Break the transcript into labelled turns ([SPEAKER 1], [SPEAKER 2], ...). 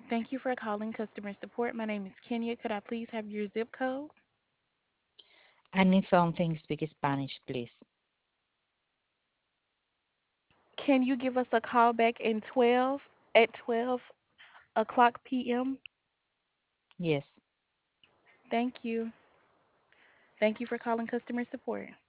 [SPEAKER 1] Thank you for calling customer support. My name is Kenya. Could I please have your zip code?
[SPEAKER 2] I need something speak Spanish, please.
[SPEAKER 1] Can you give us a call back in 12 o'clock p.m.?
[SPEAKER 2] Yes.
[SPEAKER 1] Thank you. Thank you for calling customer support.